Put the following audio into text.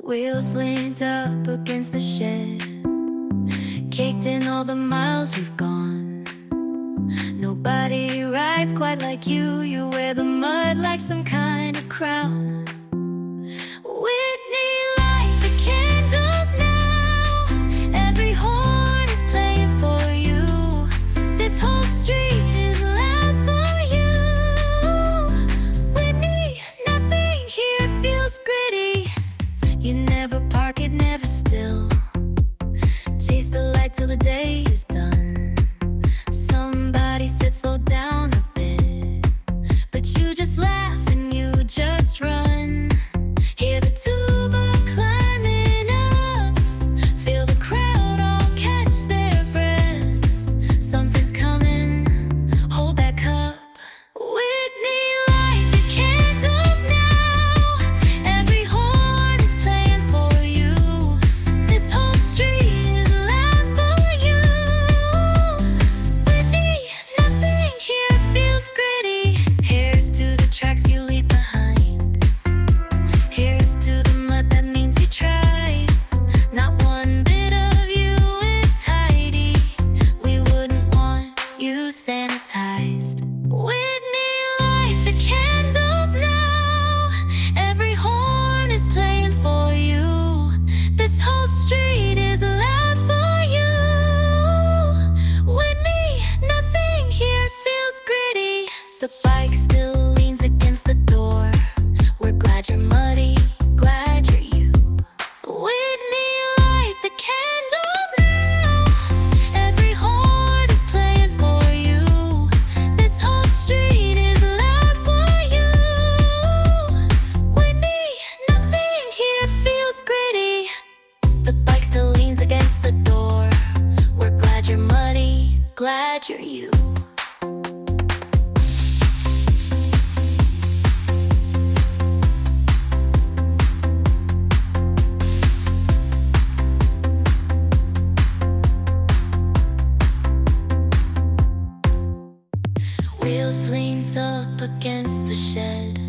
Wheels leaned up against the shed, caked in all the miles you've gone. Nobody rides quite like you. You wear the mud like some kind of crown. Whitney, light the candles now. Every horn is playing for you. This whole street is loud for you. Whitney, nothing here feels gritty. You never park it, never still. Chase the light till the day is done. Somebody said slow down a bit, but you just laugh and you just run. Hear the tuba climbing up, feel the crowd all catch their breath. Something's coming, hold that cup. Whitney, light the candles now. Every horn is playing for you. This whole street is loud for you. Whitney, nothing here feels gritty. Here's to the tracks you leave behind. Here's to the mud, that means you tried. Not one bit of you is tidy. We wouldn't want you sanitized. Whitney, light the candles now. Every horn is playing for you. This whole street is loud for you. Whitney, nothing here feels gritty. The bike still leans against the door. We're glad you're muddy, glad you're you. Whitney, light the candles now. Every horn is playing for you. This whole street is loud for you. Whitney, nothing here feels gritty. The bike still leans against the door. We're glad you're muddy, glad you're you. Wheels leaned up against the shed,